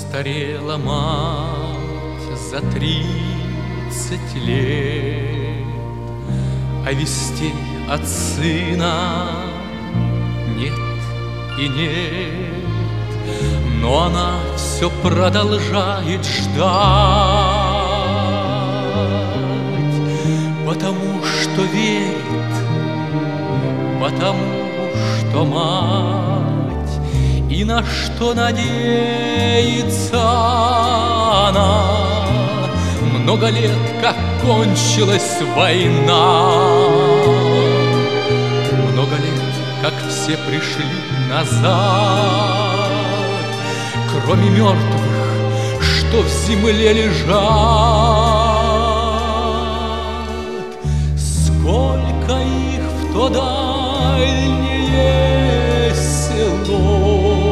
Постарела мать за 30 лет, а вестей от сына нет и нет. Но она все продолжает ждать, потому что верит, потому что мать, и на что надеется она. Много лет, как кончилась война, много лет, как все пришли назад, кроме мертвых, что в земле лежат. Сколько их в то дальнее село,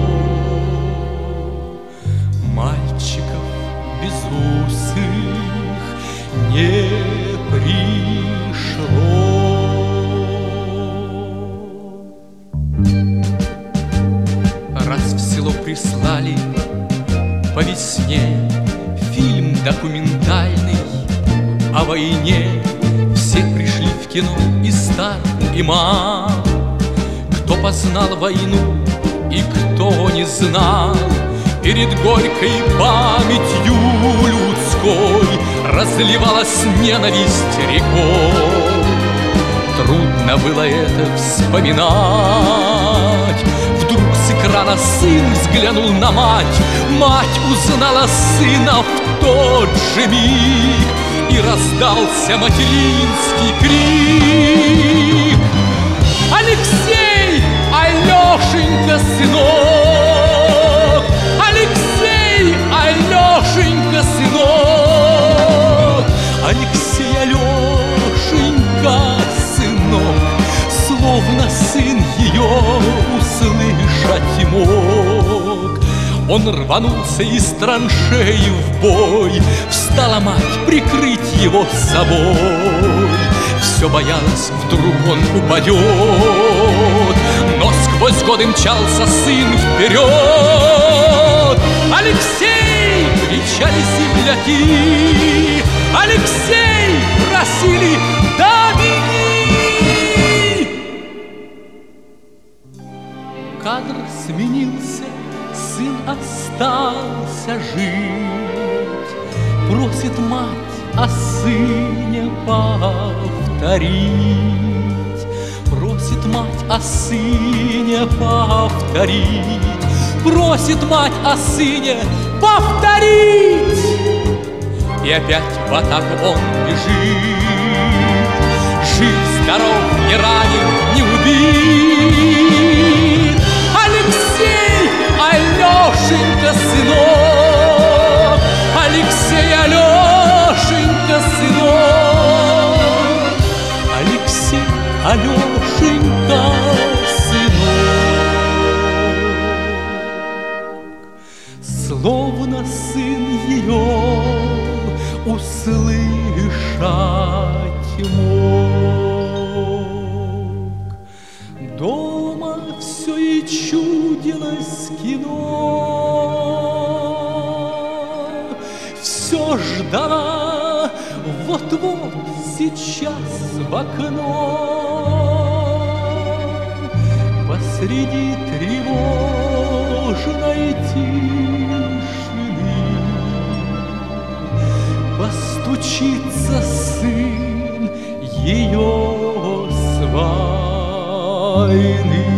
мальчиков безусых не пришло. Раз в село прислали по весне фильм документальный о войне, все пришли в кино, и стар, и мал. Кто познал войну и кто не знал, перед горькой памятью людской разливалась ненависть рекой. Трудно было это вспоминать. Вдруг с экрана сын взглянул на мать. Мать узнала сына в тот же миг, и раздался материнский крик: Алексей, Алешенька, сынок! Алексей, Алешенька, сынок! Алексей, Алешенька, сынок! Словно сын ее услышать мог. Он рванулся из траншеи в бой. Встала мать прикрыть его собой. Все боялась, вдруг он упадет, но сквозь годы мчался сын вперед. Алексей! Кричали земляки. Алексей! Просили: да беги! Кадр сменился, сын остался жить. Просит мать о сыне повторить. Просит мать о сыне повторить. Просит мать о сыне повторить. И опять в атаку он бежит. Жив, здоров, не ранен, не убит. Алексей, Алешенька, сынок! Алексей, Алешенька, сынок! Алексей, Алешенька, сынок! Словно сын ее услышать мог. Дома все и чудилось кино. Все ждала, вот-вот сейчас в окно. Посреди тревожной тишины постучится сын ее с войны.